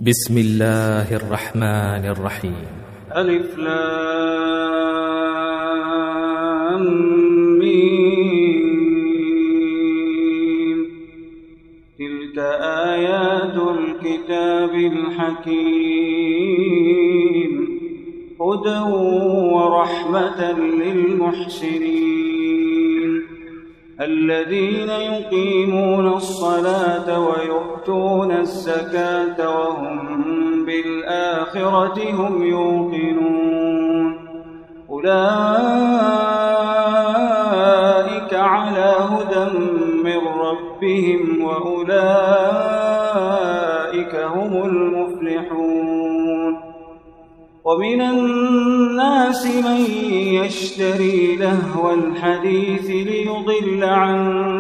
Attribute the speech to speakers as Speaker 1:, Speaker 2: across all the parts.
Speaker 1: بسم الله الرحمن الرحيم.
Speaker 2: ألف لام ميم. تلك آيات الكتاب الحكيم هدى ورحمة للمحسنين الذين يقيمون الصلاة ويؤتون الزكاة وهم بالآخرة هم يوقنون أولئك على هدى من ربهم وأولئك هم المفلحون. ومن الناس من يشتري لهو الحديث ليضل عن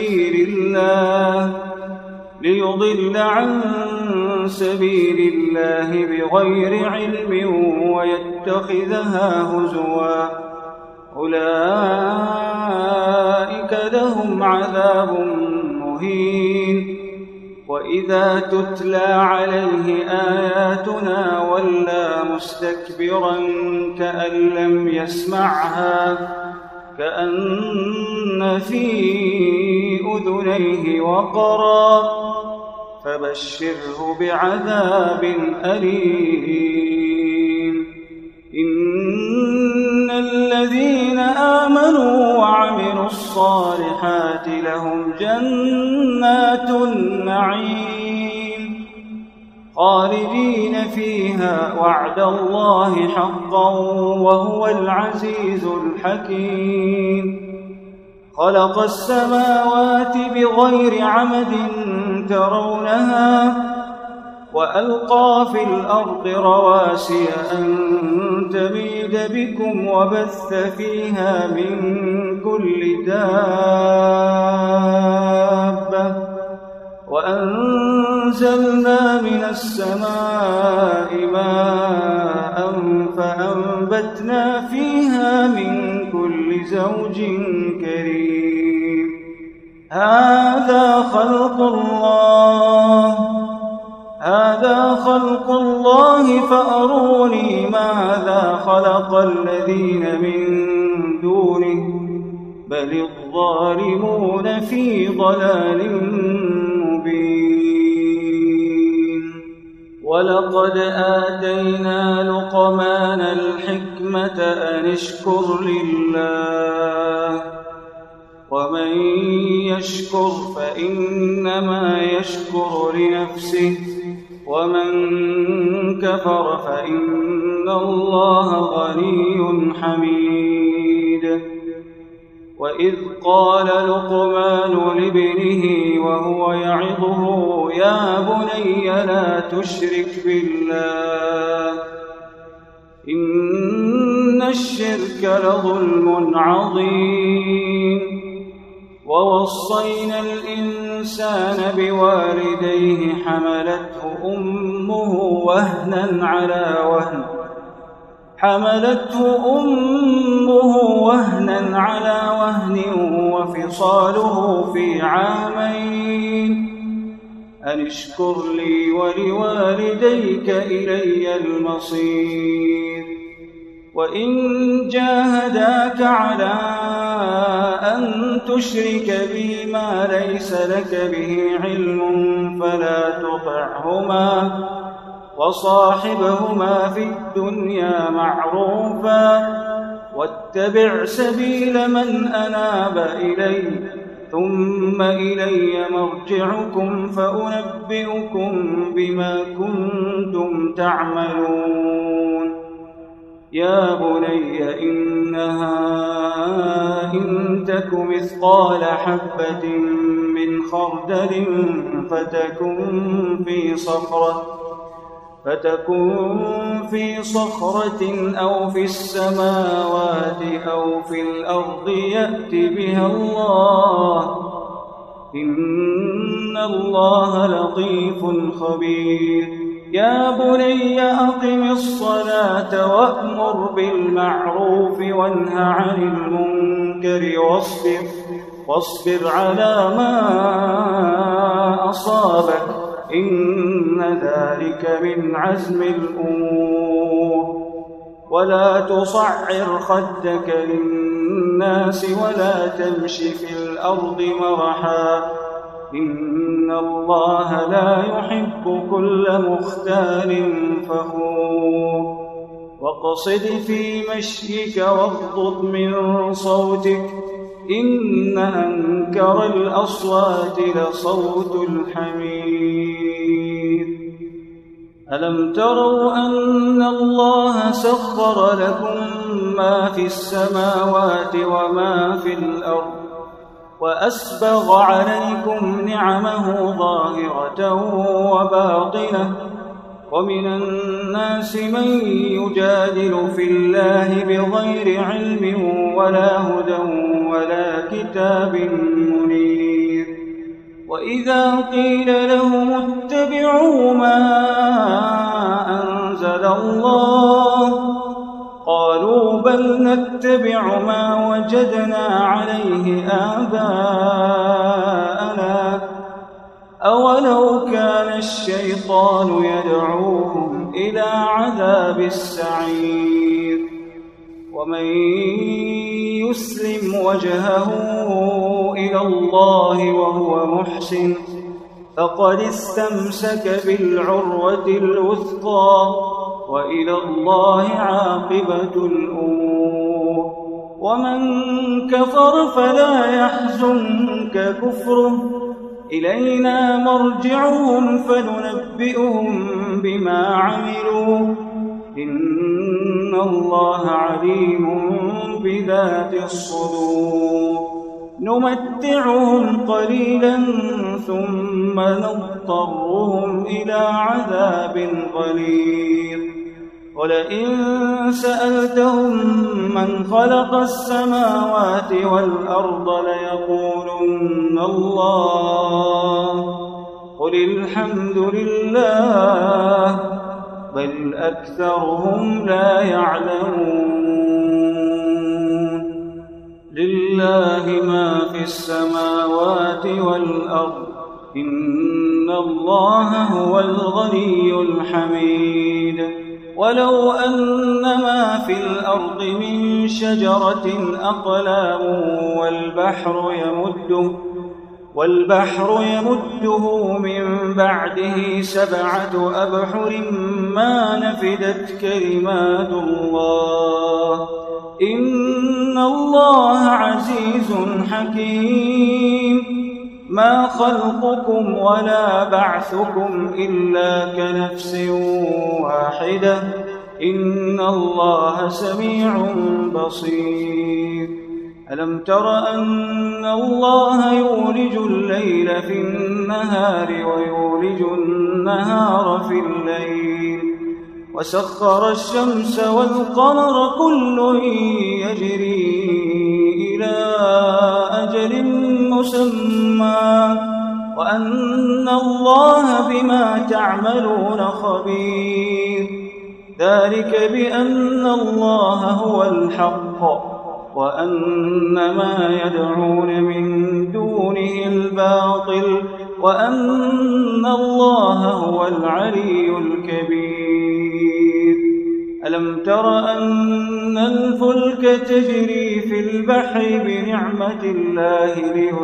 Speaker 2: سبيل الله بغير علم ويتخذها هزوا أولئك لهم عذاب مهين. وإذا تتلى عليه آياتنا ولى مستكبرا كأن لم يسمعها كأن في أذنيه وقرا فبشره بعذاب أليم. إن الذين آمنوا وعملوا الصالحات لهم جنات النعيم خالدين فيها وعد الله حقا وهو العزيز الحكيم. خلق السماوات بغير عمد ترونها وألقى في الأرض رواسي أن تميد بكم وبث فيها من كل دابة وأنزلنا من السماء ماء فأنبتنا فيها من كل زوج كريم. هذا خلق الله فأروني ماذا خلق الذين من دونه بل الظالمون في ضلال مبين. ولقد آتينا لقمان الحكمة أن اشكر لله ومن يشكر فإنما يشكر لنفسه ومن كفر فإن الله غني حميد. وإذ قال لقمان لابنه وهو يعظه يا بني لا تشرك بالله إن الشرك لظلم عظيم. ووصينا الإنسان بوالديه حملته أمه وهنا على وهن وفصاله في عامين أن اشكر لي ولوالديك إلي المصير. وإن جاهداك على أن تشرك بي ما ليس لك به علم فلا تطعهما وصاحبهما في الدنيا معروفا واتبع سبيل من أناب إلي ثم إلي مرجعكم فأنبئكم بما كنتم تعملون. يا بني إنها إن تك مثقال حبة من خردل فتكن في صخرة أو في السماوات أو في الأرض يأت بها الله إن الله لطيف خبير. يا بني أقم الصلاة وأمر بالمعروف وانه عن المنكر واصبر على ما أصابك إن ذلك من عزم الأمور. ولا تصعر خدك للناس ولا تمش في الأرض مرحا إن الله لا يحب كل مختال فخور. واقصد في مشيك واغضض من صوتك إن أنكر الأصوات لصوت الحمير. ألم تروا أن الله سخر لكم ما في السماوات وما في الأرض وأسبغ عليكم نعمه ظاهرة وباطنة ومن الناس من يجادل في الله بغير علم ولا هدى ولا كتاب منير. وإذا قيل لهم اتبعوا ما أنزل الله قالوا بل نتبع ما وجدنا عليه آباءنا أولو كان الشيطان يدعوهم إلى عذاب السعير. ومن يسلم وجهه إلى الله وهو محسن فقد استمسك بالعروة الوثقى وإلى الله عاقبة الأمور. ومن كفر فلا يحزنك كفره إلينا مرجعهم فننبئهم بما عملوا إن الله عليم بذات الصدور. نمتعهم قليلا ثم نضطرهم إلى عذاب غليظ. ولئن سألتهم من خلق السماوات والأرض ليقولن الله قل الحمد لله بل أكثرهم لا يعلمون. لله ما في السماوات والأرض إن الله هو الغني الحميد. ولو أن ما في الأرض من شجرة أقلام والبحر يمده من بعده 7 أبحر ما نفدت كلمات الله إن الله عزيز حكيم. ما خلقكم ولا بعثكم إلا كنفس واحدة إن الله سميع بصير. ألم تر أن الله يولج الليل في النهار ويولج النهار في الليل وسخر الشمس والقمر كل يجري إلى أجل مسمى وأن الله بما تعملون خبير. ذلك بأن الله هو الحق وأن ما يدعون من دونه الباطل وأن الله هو العلي الكبير. ألم تر أن الفلك تجري في البحر بنعمة الله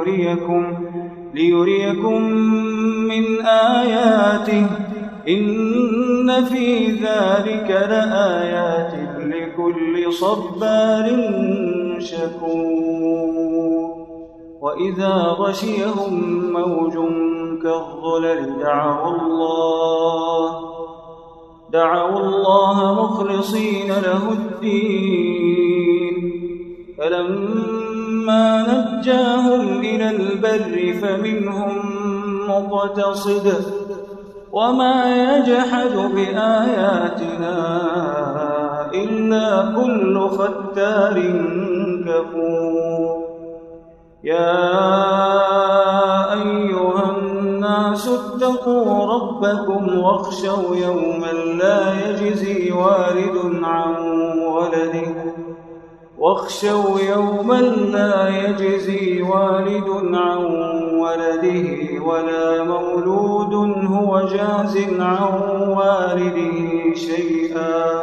Speaker 2: ليريكم من آياته إن في ذلك لآيات لكل صبار شكور. وإذا غشيهم موج كالظلل دعوا الله مخلصين له الدين فلما نجاهم إلى البر فمنهم مقتصد وما يجحد بآياتنا إلا كل ختار كفور. يا أيها الناس اتقوا ربكم واخشوا يوما لا يجزي والد عن واخشوا يوما لا يجزي والد عن ولده ولا مولود هو جاز عن والده شيئا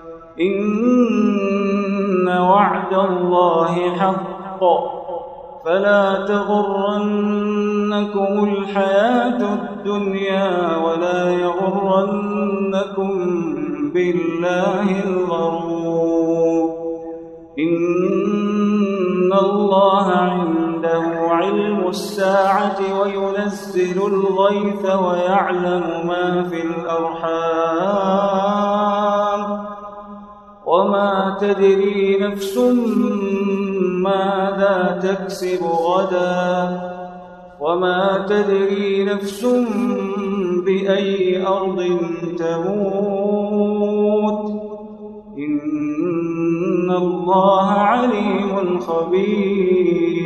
Speaker 2: إن وعد الله حق فلا تغرنكم الحياة الدنيا ولا يغرنكم بالله الغرور إن الله عنده علم الساعة وينزل الغيث ويعلم ما في الأرحام وما تدري نفس ماذا تكسب غدا وما تدري نفس بأي أرض تموت إن الله عليم خبير